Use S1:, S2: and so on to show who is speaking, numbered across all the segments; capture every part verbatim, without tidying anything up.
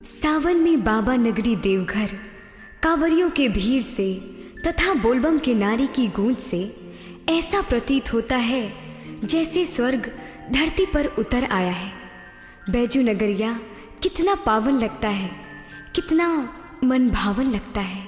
S1: सावन में बाबा नगरी देवघर कांवरियों के भीड़ से तथा बोलबम के नारे की गूंज से ऐसा प्रतीत होता है जैसे स्वर्ग धरती पर उतर आया है। बैजू नगरिया कितना पावन लगता है, कितना मन भावन लगता है।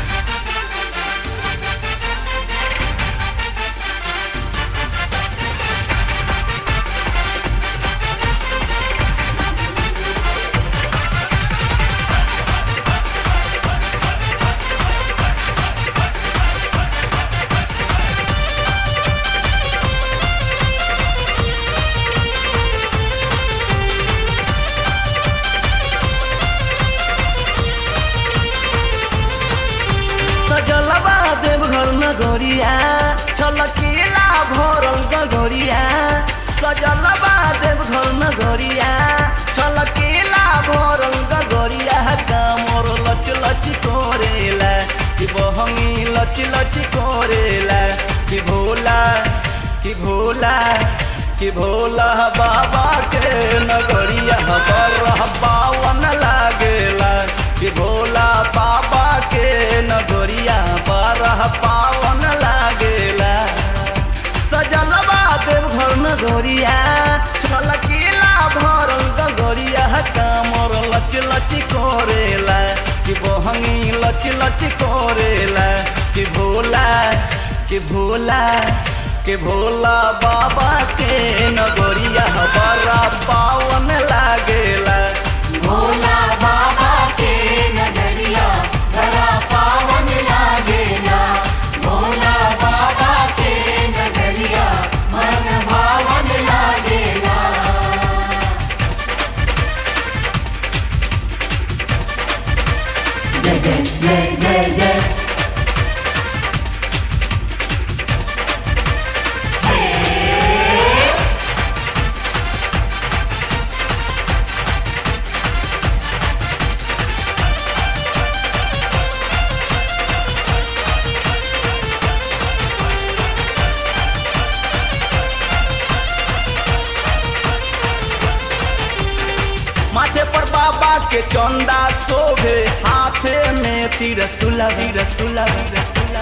S2: देवघर नगरिया छलकीला भरल गगरिया, सजलबा देवघर नगरिया छलकीला भरल गगरिया। कामर लच लच कोरेला कि बहंगी लच लच कोरेला कि भोला कि भोला कि भोला बाबा के नगरिया बरह पावन लागेला कि भोला बाबा के नगरिया बरह पावन लागेला। सजलबा देवघर नगरिया छलकीला भरल गगरिया। कामर लच लच कोरेला कि बहंगी लच लच कोरेला कि भोला कि भोला कि भोला बाबा के नगरिया बरह पावन लागेला।
S3: भोला बाबा के नगरिया बड़ा पावन लागेला। भोला बाबा के नगरिया मन भावन लागेला। जय जय जय जय जय
S2: माथे पर बाबा के चंदा शोभे, हाथे में तिरसुला तिरसुला तिरसुला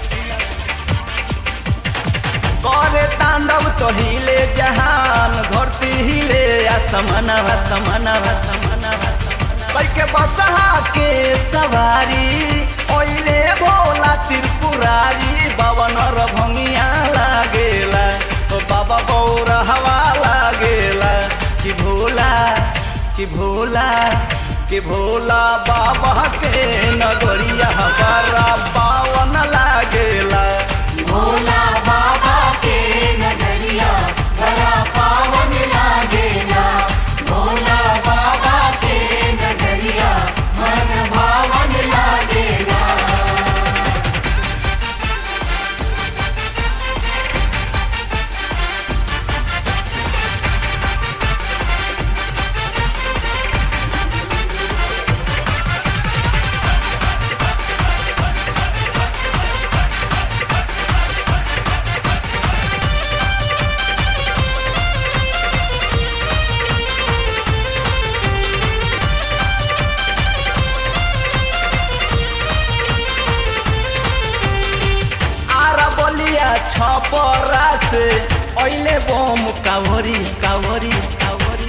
S2: करे तांडव तो हिले जहान, धरती हिले आसमान आसमान आसमान कई के बसहा के सवारी ओइले भोला त्रिपुरारी। बाबा नर भंगिया लागेला तो बाबा बौरा हवा लागेला कि भोला कि भोला कि भोला बाबा के नगरिया बड़ा पावन लागेला।
S3: भोला बाबा के नगरिया बड़ा पावन लागेला। भोला बाबा के नगरिया मन भावन लागेला।
S2: छपरा से ओइले बम कावरी कावरी कावरी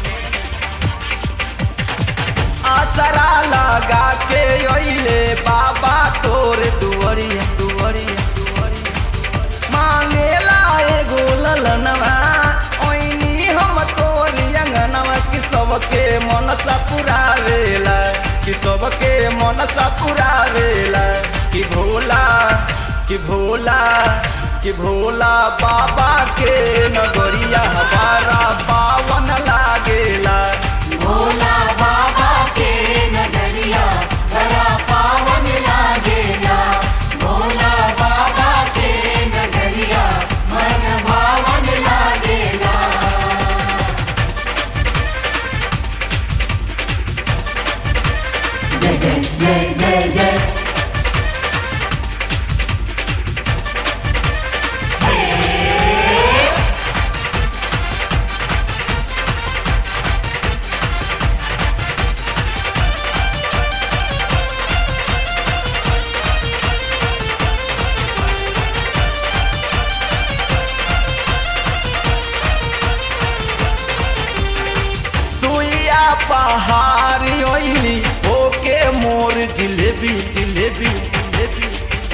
S2: आसरा लगा के ओइले बाबा तोर दुवरी दुवरी दुवरी मांगेला एगो ललनवा ओइनी हम तोर अंगनवा कि सबके मनसा पुरावेला कि सबके मनसा पुरावेला कि भोला कि भोला कि भोला बाबा के नगरिया बड़ा पावन लागेला।
S3: भोला बाबा के नगरिया बड़ा पावन लागेला। भोला बाबा के नगरिया मन भावन लागेला। जय जय जय जय जय
S2: जिलेबी जिलेबी जिलेबी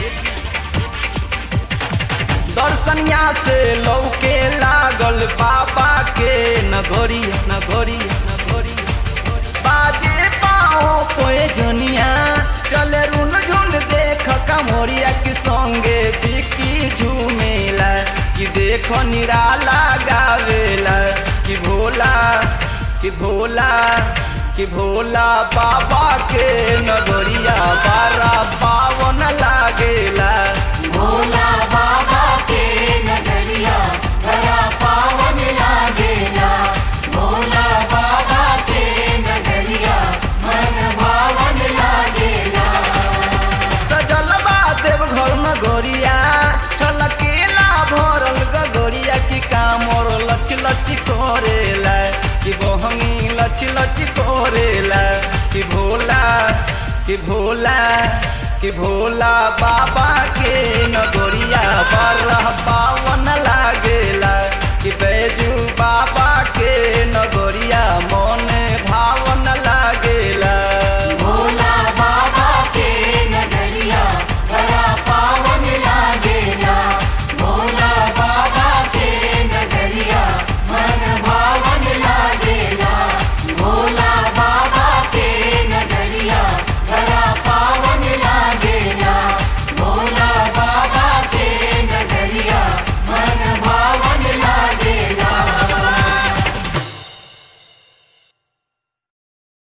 S2: दर्शनिया से लौके लागल बाबा के नगरिया नगरिया नगरिया बाजे पाओ कोई जनिया चले रुन झुन देख कमोरिया की संगे बिकी झूमेला कि देखो निराला गावेला कि भोला कि भोला कि भोला बाबा के नगरिया बारा पावन लागेला
S3: भोला बाबा के नगरिया बड़ा पावन लागेला भोला बाबा के नगरिया मन भावन लागेला
S2: सजल बा देव घर नगरिया छलकेला भरल गगरिया की कामर लच लच करेला कि बहंगी लच लच करेला कि भोला कि भोला कि भोला बाबा के नगरिया बड़ा पावन लागेला कि बैजू बाबा के नगरिया